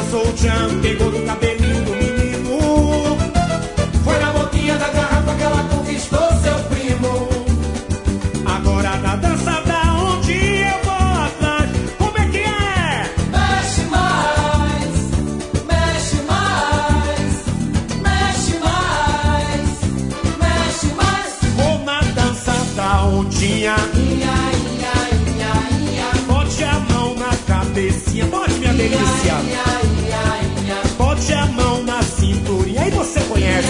dançou o tchan, pegou no cabelinho do menino. Foi na boquinha da garrafa que ela conquistou seu primo. Agora na dança da onde eu vou atrás. Como é que é? Mexe mais, mexe mais, mexe mais, mexe mais. Vou na dança da ondinha. Bote a mão na cabecinha, bote minha delícia. Bote a mão na cinturinha, aí você conhece.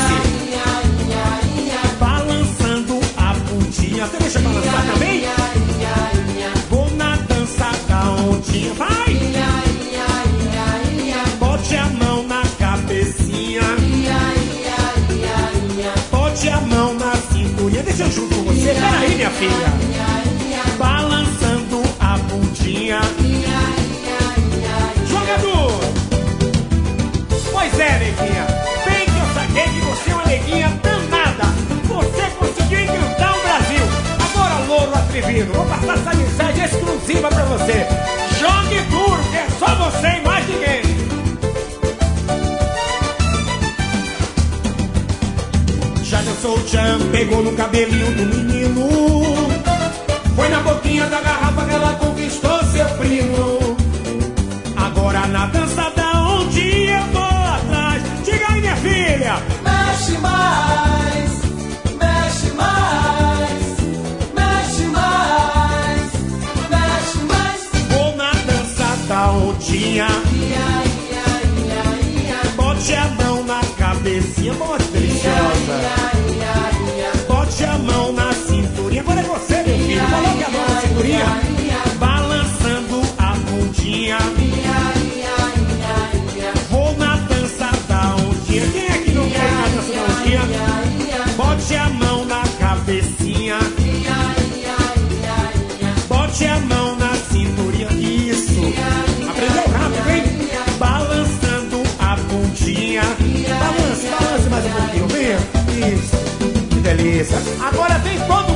Balançando a bundinha, você deixa balançar também? Vou na dança da ondinha, vai! Bote a mão na cabecinha. Bote a mão na cinturinha, deixa eu junto com você, peraí minha filha. Balançando a bundinha. Jogador! Pois é, neguinha. Bem que eu saquei que você é uma neguinha danada. Você conseguiu encantar o Brasil. Agora, louro atrevido, vou passar essa mensagem exclusiva pra você. Jogue duro, que é só você e mais ninguém. Já dançou o tchan, pegou no cabelinho do menino. Foi na boquinha da garrafa que ela conquistou seu primo. Agora na dança da onde eu vou atrás. Diga aí, minha filha. Mexe mais, mexe mais, mexe mais, mexe mais. Vou na dança da ondinha. Bote a mão na cabecinha, bote deliciosa. Bote a mão na cinturinha. Agora é você, meu filho. Coloque a mão na cinturinha. Balançando a bundinha. Vou na dança da ondinha. Quem é que não quer ir na dança da ondinha? Bote a mão na cabecinha. Bote a mão na cinturinha. Isso. Aprendeu rápido, hein? Balançando a bundinha. Balance, balance mais um pouquinho. Venha. Isso. Que delícia. Agora vem todo